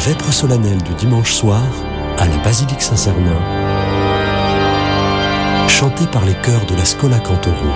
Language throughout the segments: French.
vêpres solennelles du dimanche soir à la basilique Saint-Cernin, chantée par les chœurs de la Schola Cantorum.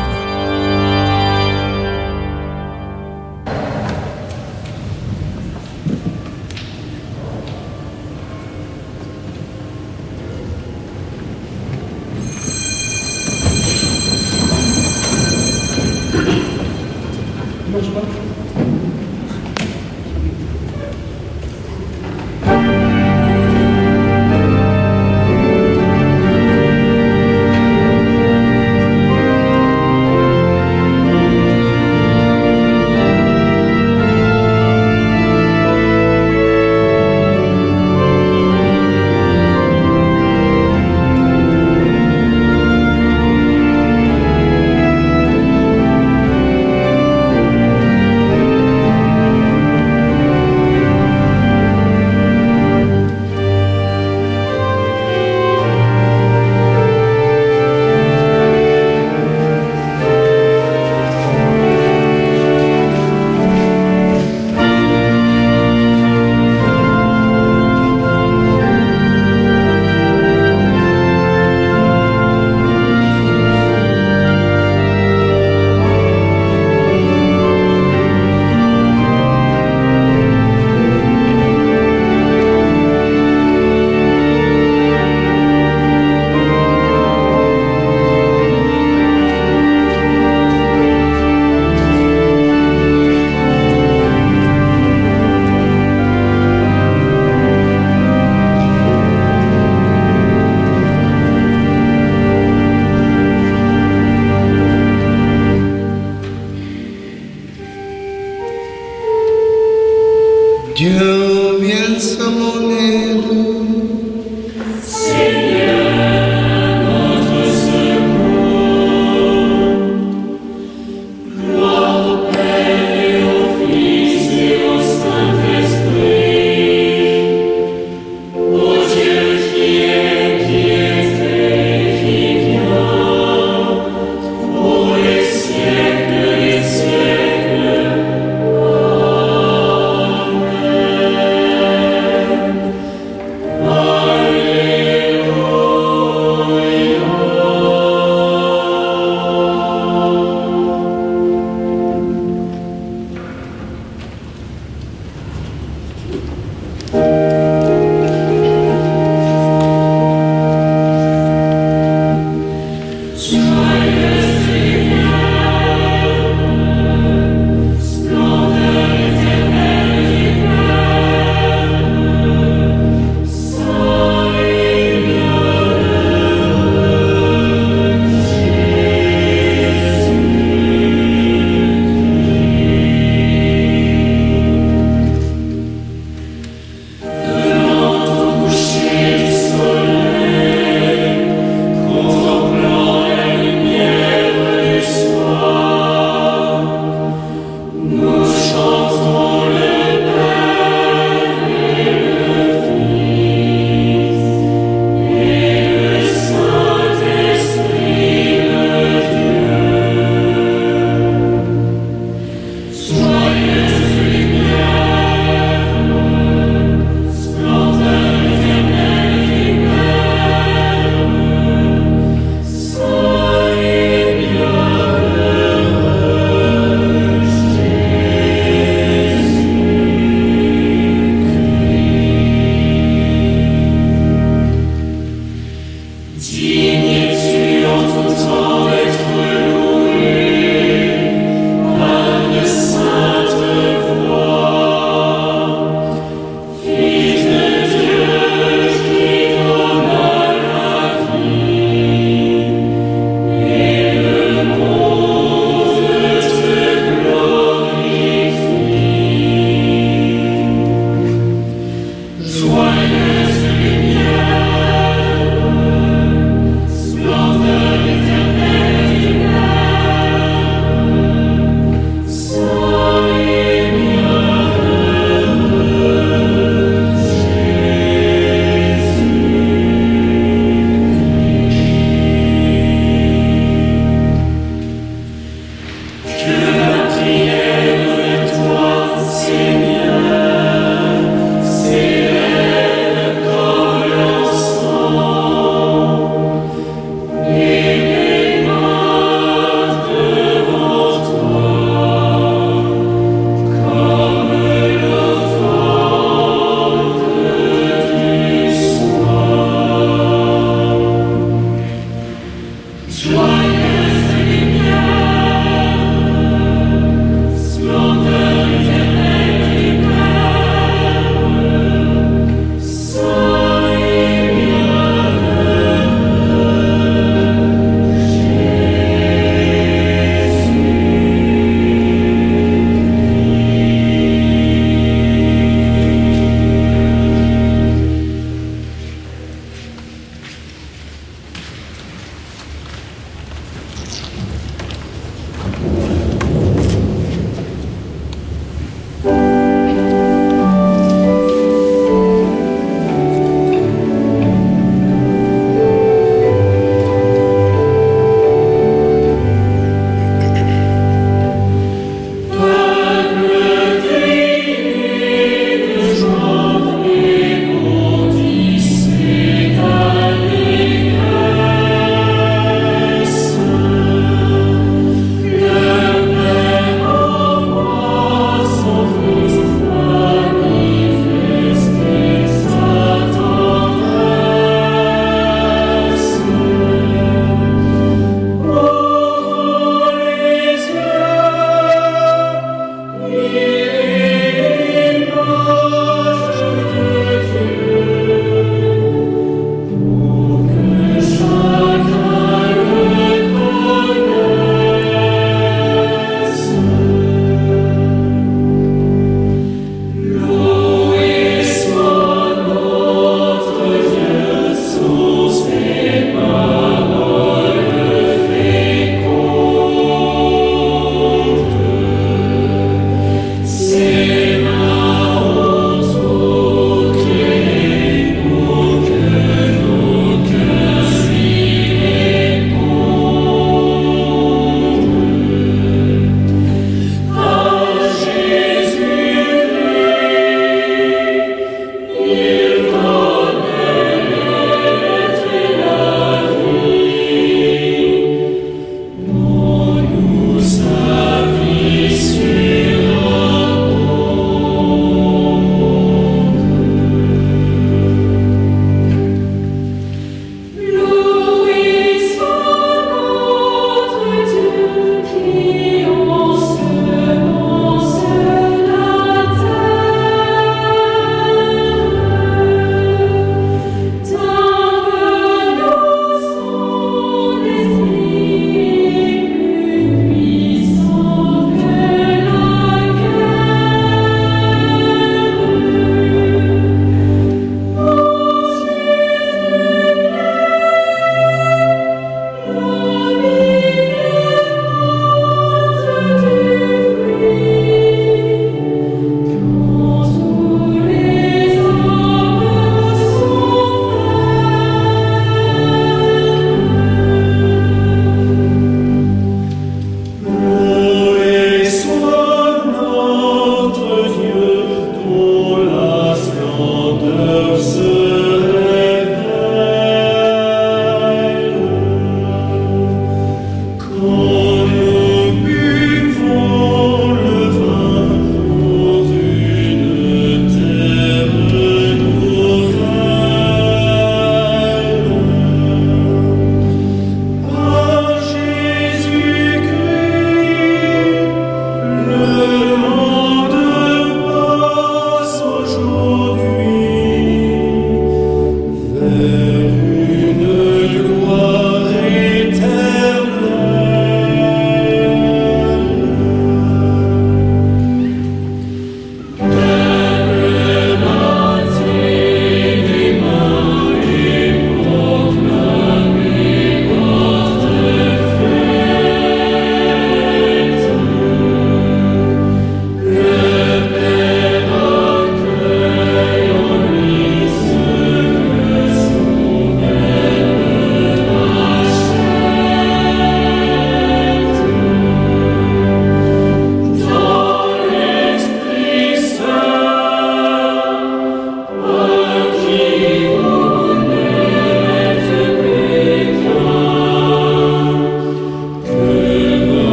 Dieu vient sa monnaie. Alleluia.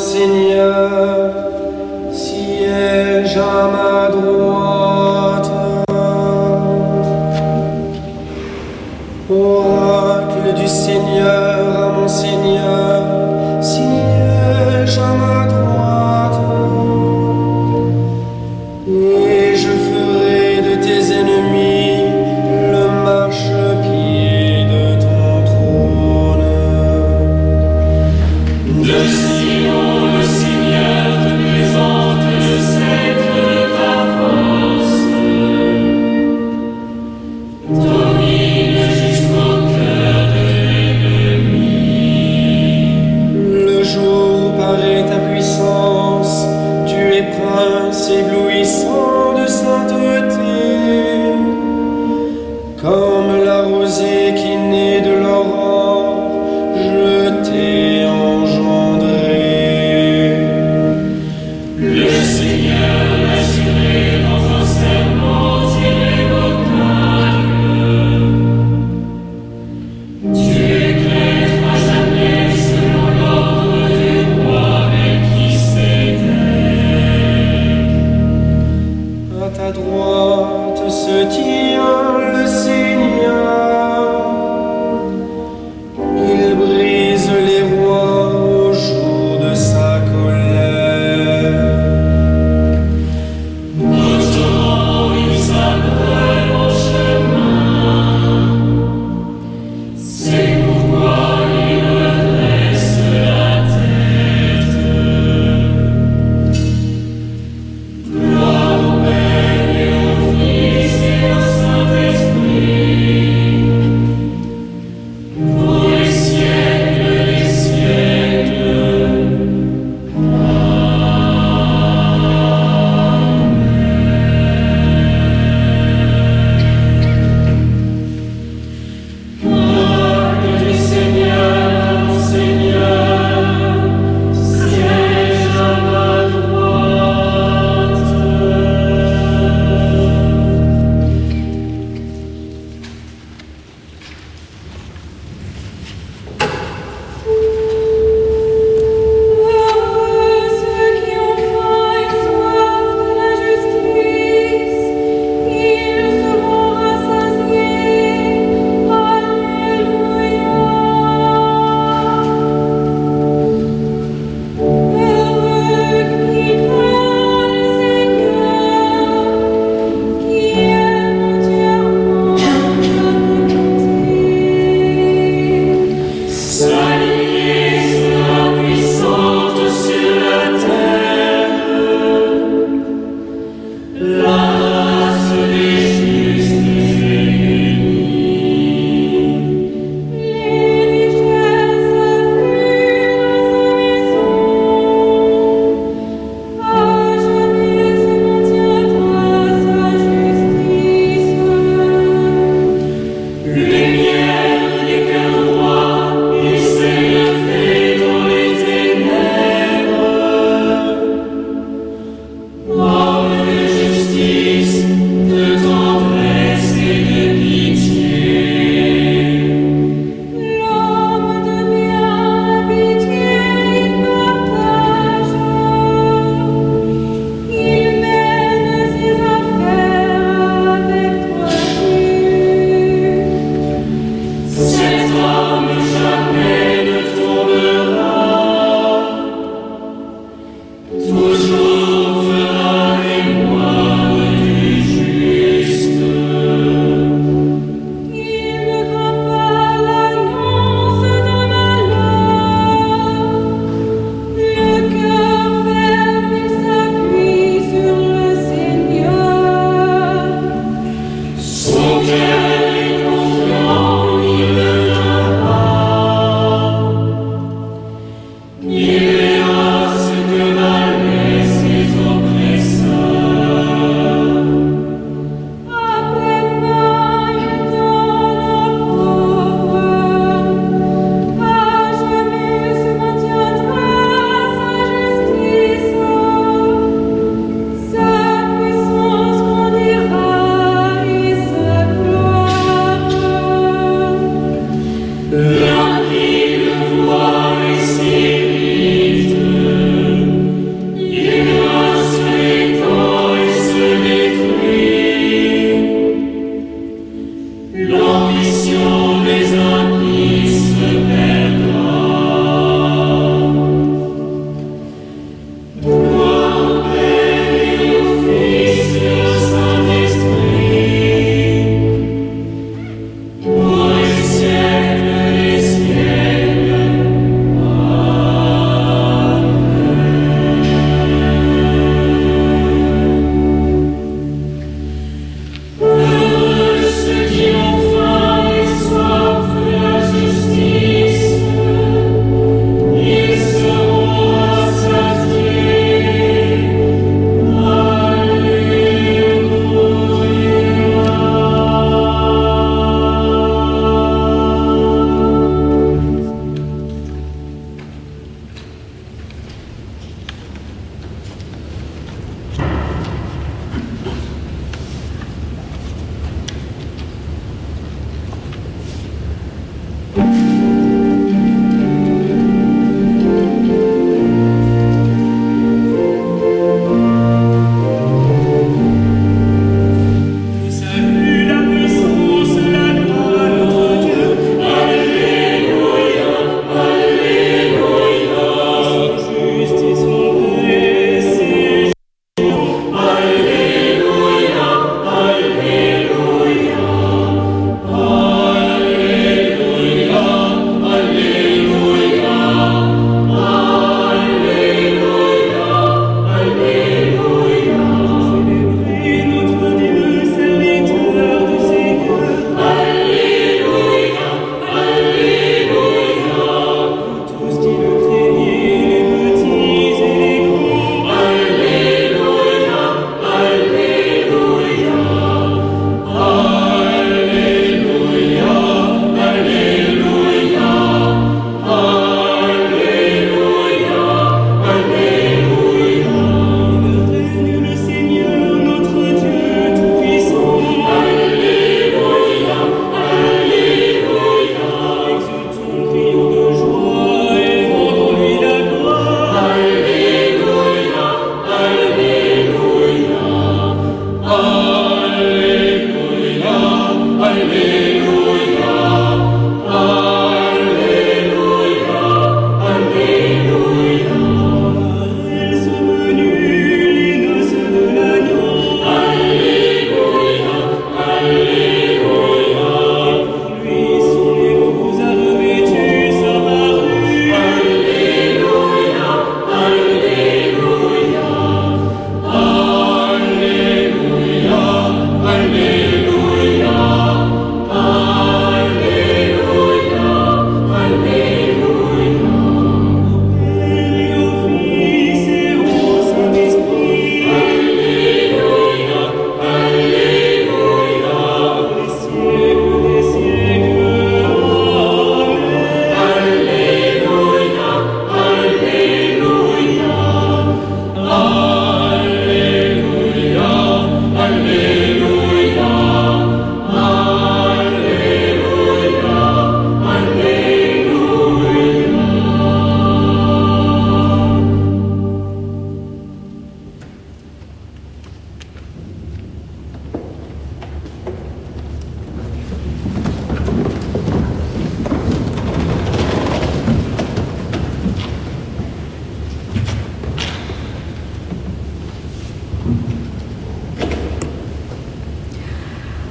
Seigneur, siège à ma droite. Oracle du Seigneur à mon Seigneur, siège à ma droite. Et je ferai de tes ennemis le marchepied de ton trône. De Sion, le Seigneur te présente le sceptre de ta force. Domine jusqu'au cœur de l'ennemi. Le jour où paraît ta puissance, tu es prince éblouissant de sainteté. Comme la rosée qui naît de l'aurore, je t'ai engendré. Le Seigneur l'a juré dans un serment irrévocable. Tu éclateras jamais selon l'ordre du roi Melchisédek. À ta droite se tient le Seigneur. Il brise les rois au jour de sa colère. Au torrent, il s'abreuve en chemin. C'est pourquoi il redresse la tête. Gloire au Père et au Fils et au Saint-Esprit.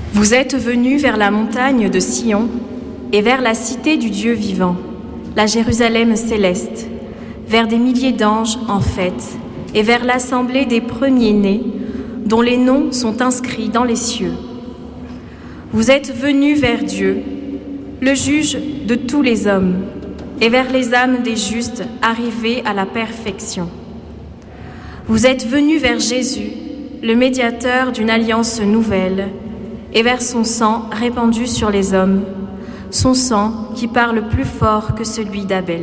Vous êtes venus vers la montagne de Sion et vers la cité du Dieu vivant, la Jérusalem céleste, vers des milliers d'anges en fête et vers l'assemblée des premiers-nés dont les noms sont inscrits dans les cieux. Vous êtes venus vers Dieu, le juge de tous les hommes, et vers les âmes des justes arrivés à la perfection. Vous êtes venus vers Jésus, le médiateur d'une alliance nouvelle, et vers son sang répandu sur les hommes, son sang qui parle plus fort que celui d'Abel.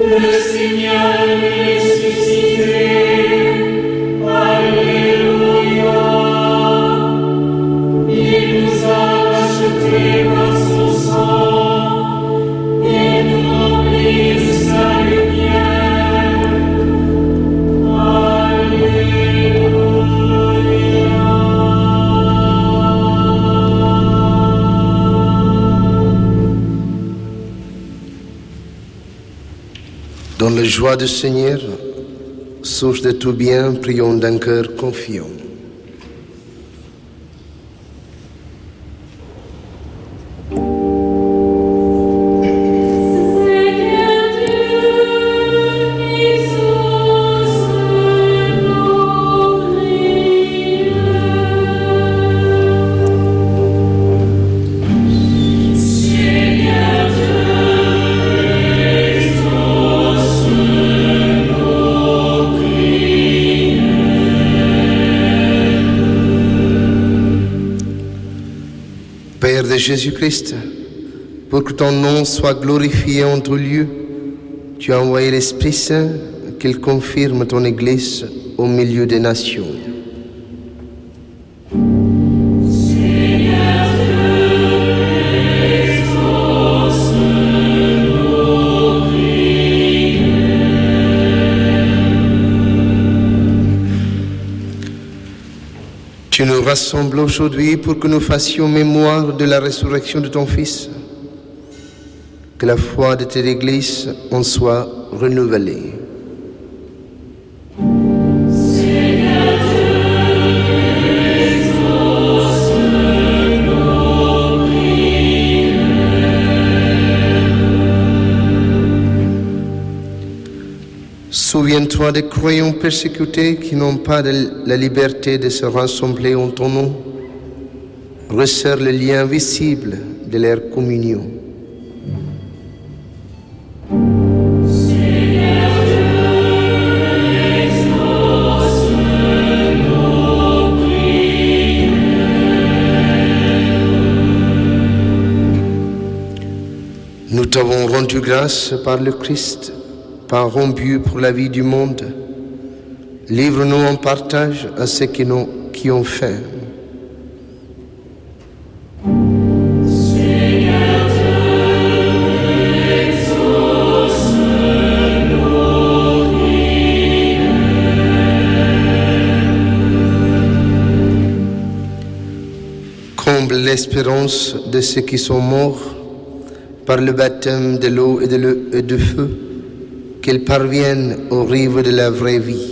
Le Seigneur est ressuscité. Alléluia. Il nous a rachetés par son sang et nous remplit de sa lumière. Dans la joie du Seigneur, source de tout bien, prions d'un cœur confiant. Père de Jésus-Christ, pour que ton nom soit glorifié en tout lieu, tu as envoyé l'Esprit Saint qu'il confirme ton Église au milieu des nations. Tu nous rassembles aujourd'hui pour que nous fassions mémoire de la résurrection de ton Fils. Que la foi de tes églises en soit renouvelée. Seigneur Dieu, exauce nos prières. Souviens-toi des croyants persécutés qui n'ont pas la liberté de se rassembler en ton nom. Resserre le lien visible de leur communion. Seigneur Dieu, exauce nos prières. Nous t'avons rendu grâce par le Christ, pain rompu pour la vie du monde. Livre-nous en partage à ceux qui ont faim. Seigneur Dieu, exauce nos prières. Comble l'espérance de ceux qui sont morts par le baptême de l'eau et de feu, qu'ils parviennent aux rives de la vraie vie.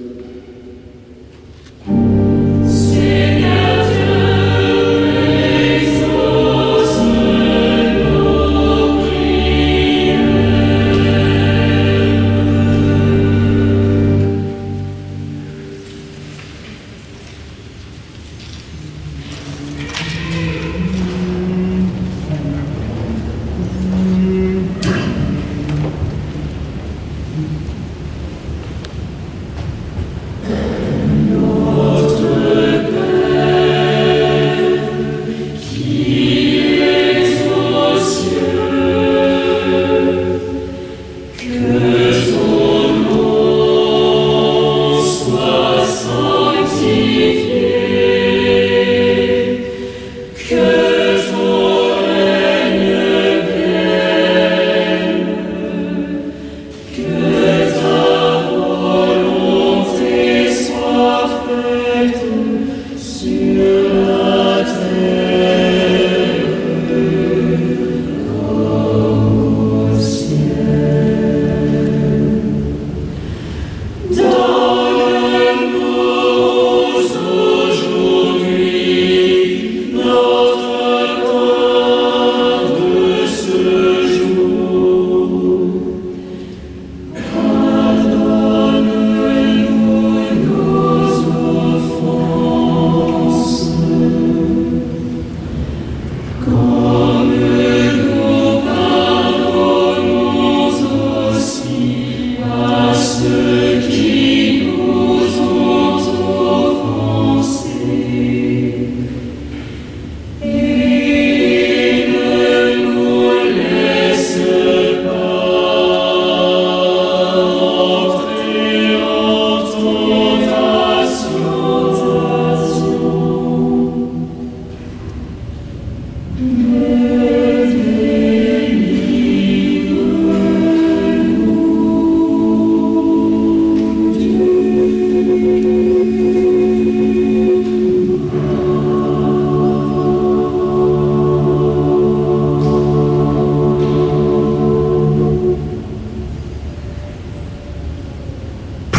Seigneur Dieu, exauce nos prières.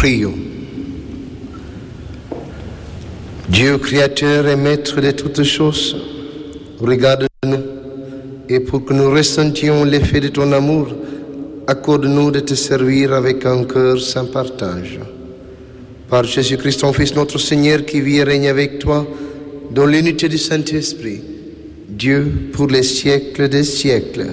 Prions. Dieu créateur et maître de toutes choses, regarde-nous et pour que nous ressentions l'effet de ton amour, accorde-nous de te servir avec un cœur sans partage. Par Jésus-Christ, ton Fils, notre Seigneur, qui vit et règne avec toi dans l'unité du Saint-Esprit, Dieu pour les siècles des siècles.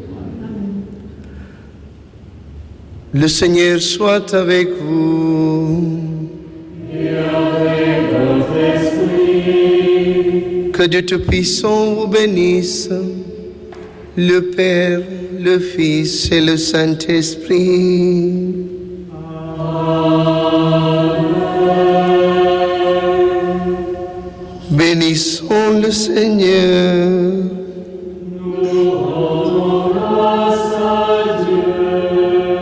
Le Seigneur soit avec vous. Et avec votre esprit. Que Dieu Tout-Puissant vous bénisse, le Père, le Fils et le Saint-Esprit. Bénissons le Seigneur. Nous rendons grâce à Dieu.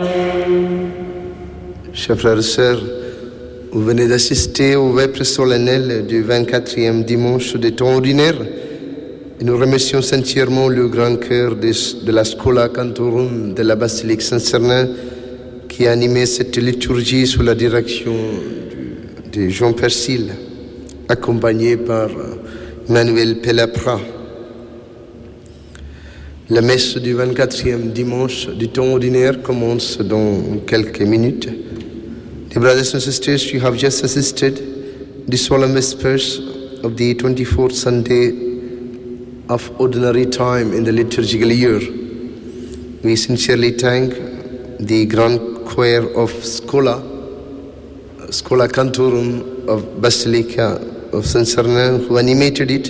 Chers frères et sœurs, vous venez d'assister au vêpres solennel du 24e dimanche des temps ordinaires. Et nous remercions sincèrement le grand chœur de la Schola Cantorum de la Basilique Saint-Cernin qui a animé cette liturgie sous la direction de Jean Persil, accompagné par Emmanuel Pelapra. La messe du 24e dimanche du temps ordinaire commence dans quelques minutes. Dear brothers and sisters, you have just assisted the solemn vespers of the 24th Sunday of ordinary time in the liturgical year. We sincerely thank the grand choir of Schola Cantorum of Basilica of Saint-Cernin, who animated it,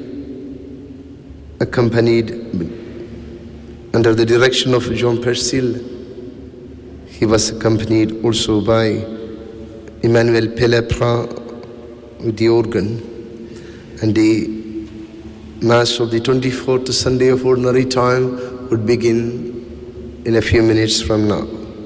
accompanied under the direction of Jean Persil. He was accompanied also by Emmanuel Pelleprin with the organ. And the Mass of the 24th Sunday of Ordinary Time would begin in a few minutes from now.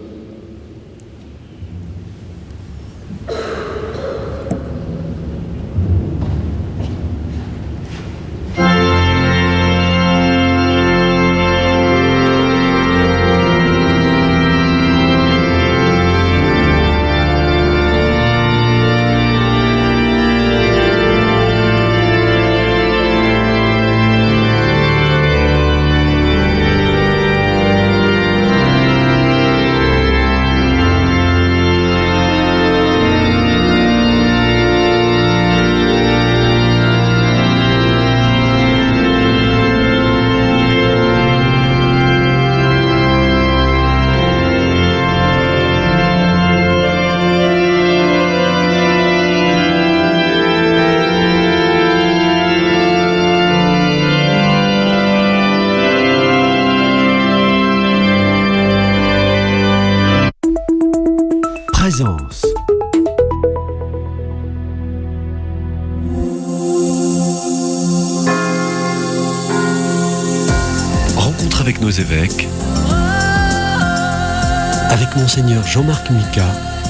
Présence. Rencontre avec nos évêques. Avec Monseigneur Jean-Marc Mika.